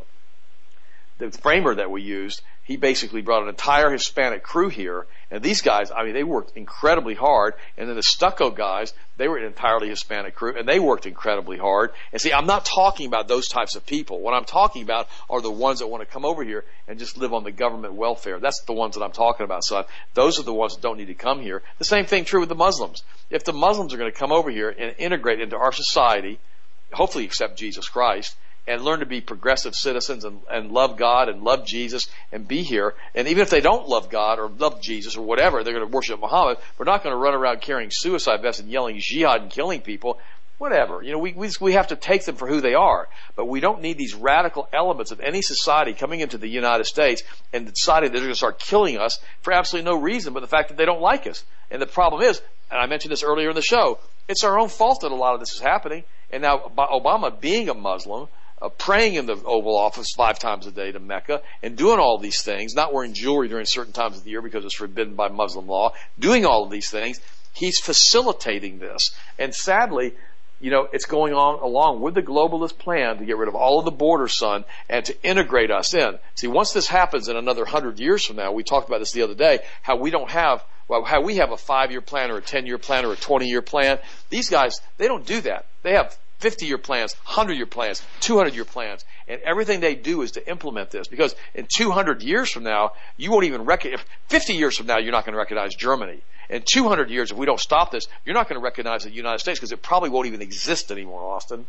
the framer that we used, he basically brought an entire Hispanic crew here. And these guys, I mean, they worked incredibly hard. And then the stucco guys, they were an entirely Hispanic crew, and they worked incredibly hard. And see, I'm not talking about those types of people. What I'm talking about are the ones that want to come over here and just live on the government welfare. That's the ones that I'm talking about. So those are the ones that don't need to come here. The same thing true with the Muslims. If the Muslims are going to come over here and integrate into our society, hopefully accept Jesus Christ, and learn to be progressive citizens and, and love God and love Jesus and be here. And even if they don't love God or love Jesus or whatever, they're going to worship Muhammad, we're not going to run around carrying suicide vests and yelling jihad and killing people. Whatever. You know, we, we, we have to take them for who they are. But we don't need these radical elements of any society coming into the United States and deciding they're going to start killing us for absolutely no reason but the fact that they don't like us. And the problem is, and I mentioned this earlier in the show, it's our own fault that a lot of this is happening. And now Obama, being a Muslim, Uh, praying in the Oval Office five times a day to Mecca and doing all these things, not wearing jewelry during certain times of the year because it's forbidden by Muslim law, doing all of these things, he's facilitating this. And sadly, you know, it's going on along with the globalist plan to get rid of all of the border, son, and to integrate us in. See, once this happens in another hundred years from now, we talked about this the other day, how we don't have, well, how we have a five-year plan or a ten-year plan or a twenty-year plan. These guys, they don't do that. They have fifty-year plans, one hundred-year plans, two hundred-year plans, and everything they do is to implement this. Because in two hundred years from now, you won't even recognize. fifty years from now, you're not going to recognize Germany. In two hundred years, if we don't stop this, you're not going to recognize the United States because it probably won't even exist anymore, Austin.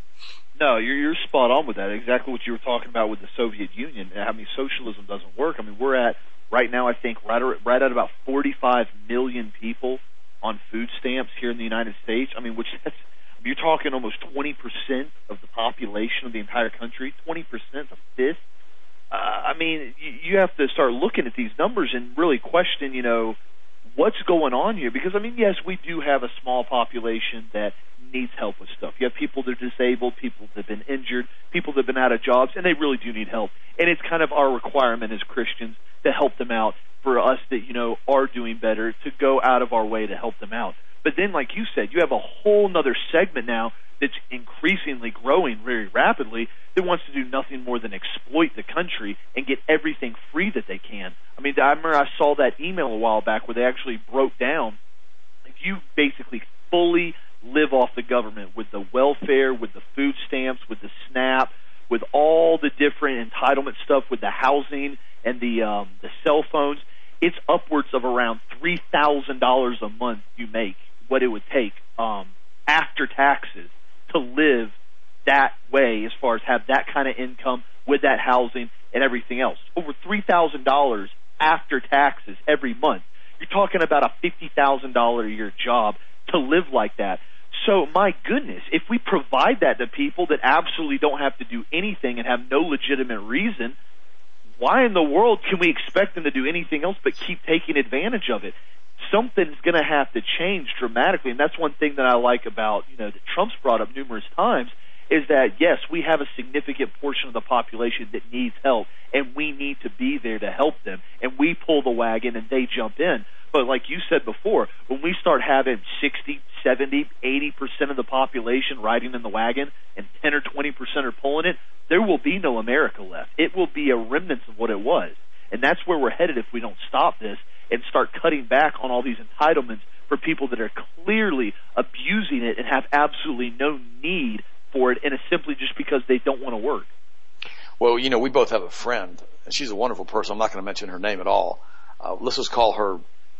No, you're, you're spot on with that. Exactly what you were talking about with the Soviet Union. I mean, socialism doesn't work. I mean, we're at right now, I think, right, right at about forty-five million people on food stamps here in the United States. I mean, which that's you're talking almost twenty percent of the population of the entire country, twenty percent, a fifth. Uh, I mean, you, you have to start looking at these numbers and really question, you know, what's going on here. Because, I mean, yes, we do have a small population that needs help with stuff. You have people that are disabled, people that have been injured, people that have been out of jobs, and they really do need help. And it's kind of our requirement as Christians to help them out, for us that, you know, are doing better, to go out of our way to help them out. But then, like you said, you have a whole other segment now that's increasingly growing very rapidly that wants to do nothing more than exploit the country and get everything free that they can. I mean, I remember I saw that email a while back where they actually broke down, if you basically fully live off the government with the welfare, with the food stamps, with the SNAP, with all the different entitlement stuff, with the housing and the um, the cell phones, it's upwards of around three thousand dollars a month you make, what it would take um, after taxes to live that way, as far as have that kind of income with that housing and everything else. Over three thousand dollars after taxes every month. You're talking about a fifty thousand dollars a year job to live like that. So, my goodness, if we provide that to people that absolutely don't have to do anything and have no legitimate reason, why in the world can we expect them to do anything else but keep taking advantage of it? Something's going to have to change dramatically, and that's one thing that I like about, you know, that Trump's brought up numerous times, is that, yes, we have a significant portion of the population that needs help, and we need to be there to help them, and we pull the wagon and they jump in. But like you said before, when we start having sixty, seventy, eighty percent of the population riding in the wagon and ten or twenty percent are pulling it, there will be no America left. It will be a remnant of what it was. And that's where we're headed if we don't stop this and start cutting back on all these entitlements for people that are clearly abusing it and have absolutely no need for it, and it's simply just because they don't want to work. Well, you know, we both have a friend, and she's a wonderful person. I'm not going to mention her name at all. Uh, let's just call her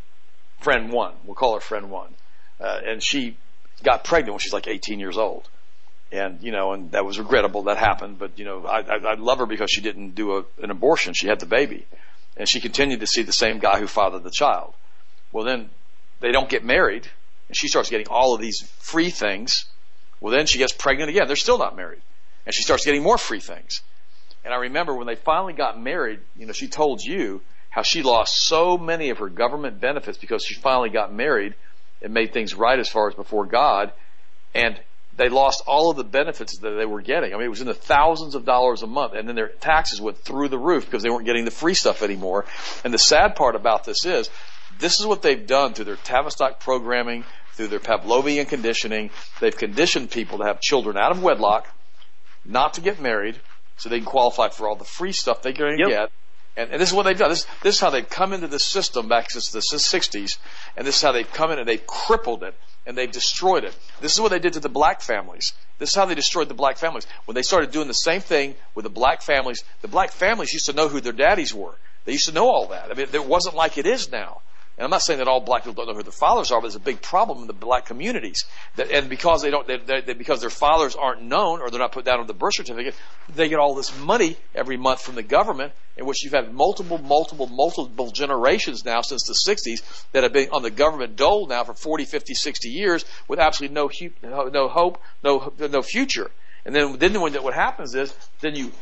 Friend One. We'll call her Friend One. Uh, and she got pregnant when she's like eighteen years old. And, you know, and that was regrettable. That happened. But, you know, I, I, I love her because she didn't do a, an abortion. She had the baby. And she continued to see the same guy who fathered the child. Well, then they don't get married, and she starts getting all of these free things. Well, then she gets pregnant again. They're still not married. And she starts getting more free things. And I remember when they finally got married, you know, she told you how she lost so many of her government benefits because she finally got married and made things right as far as before God. and they lost all of the benefits that they were getting. I mean, it was in the thousands of dollars a month, and then their taxes went through the roof because they weren't getting the free stuff anymore. And the sad part about this is, this is what they've done through their Tavistock programming, through their Pavlovian conditioning. They've conditioned people to have children out of wedlock, not to get married, so they can qualify for all the free stuff they're going to yep. get. And, and this is what they've done. This, this is how they've come into this system back since the sixties, and this is how they've come in and they've crippled it, and they've destroyed it. This is what they did to the black families. This is how they destroyed the black families. When they started doing the same thing with the black families, the black families used to know who their daddies were. They used to know all that. I mean, it wasn't like it is now. And I'm not saying that all black people don't know who their fathers are, but there's a big problem in the black communities. That, and because they don't, they, they, because their fathers aren't known or they're not put down on the birth certificate, they get all this money every month from the government, in which you've had multiple, multiple, multiple generations now since the sixties that have been on the government dole now for forty, fifty, sixty years with absolutely no no hope, no no future. And then then when what happens is then you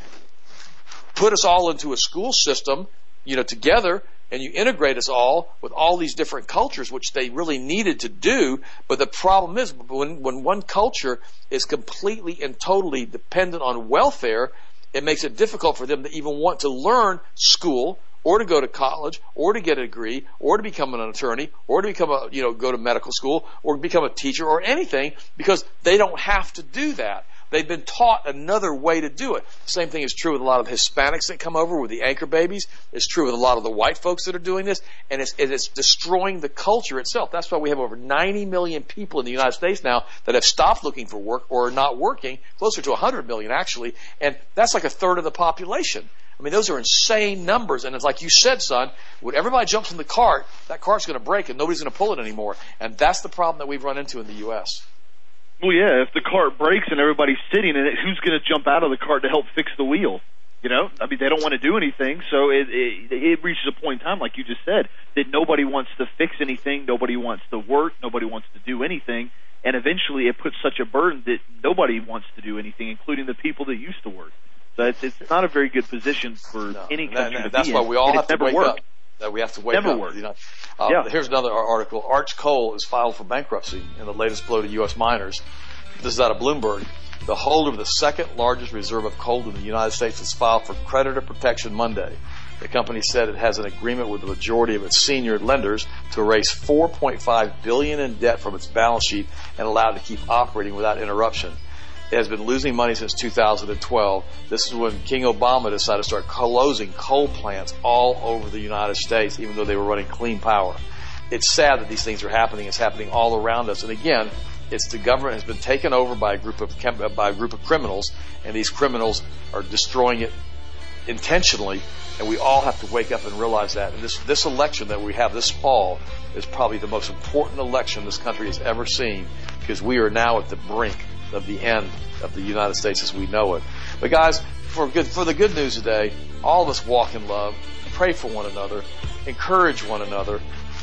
put us all into a school system, you know, together. And you integrate us all with all these different cultures, which they really needed to do. But the problem is, when, when one culture is completely and totally dependent on welfare, it makes it difficult for them to even want to learn school, or to go to college, or to get a degree, or to become an attorney, or to become a, you know, go to medical school, or become a teacher, or anything, because they don't have to do that. They've been taught another way to do it. Same thing is true with a lot of Hispanics that come over with the anchor babies. It's true with a lot of the white folks that are doing this. And it's, it's destroying the culture itself. That's why we have over ninety million people in the United States now that have stopped looking for work or are not working, closer to one hundred million actually. And that's like a third of the population. I mean, those are insane numbers. And it's like you said, son, when everybody jumps in the cart, that cart's going to break and nobody's going to pull it anymore. And that's the problem that we've run into in the U S Well, yeah, if the cart breaks and everybody's sitting in it, who's going to jump out of the cart to help fix the wheel? You know, I mean, they don't want to do anything, so it, it, it reaches a point in time, like you just said, that nobody wants to fix anything, nobody wants to work, nobody wants to do anything, and eventually it puts such a burden that nobody wants to do anything, including the people that used to work. So it's, it's not a very good position for no, any country that, to that's be why in, we all have to wake worked. up. That we have to wake Never up. Worked. You know, uh, yeah. Here's another article. Arch Coal is filed for bankruptcy in the latest blow to U S miners. This is out of Bloomberg. The holder of the second largest reserve of coal in the United States has filed for creditor protection Monday. The company said it has an agreement with the majority of its senior lenders to erase four point five billion dollars in debt from its balance sheet and allow it to keep operating without interruption. It has been losing money since two thousand twelve. This is when King Obama decided to start closing coal plants all over the United States, even though they were running clean power. It's sad that these things are happening. It's happening all around us. And again, it's the government has been taken over by a group of by a group of criminals, and these criminals are destroying it intentionally. And we all have to wake up and realize that. And this this election that we have this fall is probably the most important election this country has ever seen, because we are now at the brink of the end of the United States as we know it. But guys, for good for the good news today, all of us walk in love, pray for one another, encourage one another.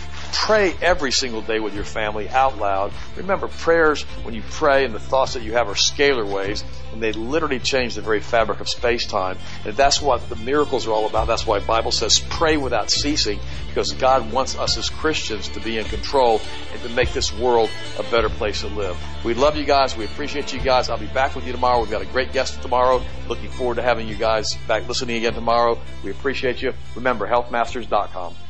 Pray every single day with your family out loud. Remember, prayers, when you pray, and the thoughts that you have are scalar waves, and they literally change the very fabric of space-time. And that's what the miracles are all about. That's why the Bible says pray without ceasing, because God wants us as Christians to be in control and to make this world a better place to live. We love you guys. We appreciate you guys. I'll be back with you tomorrow. We've got a great guest tomorrow. Looking forward to having you guys back listening again tomorrow. We appreciate you. Remember, health masters dot com.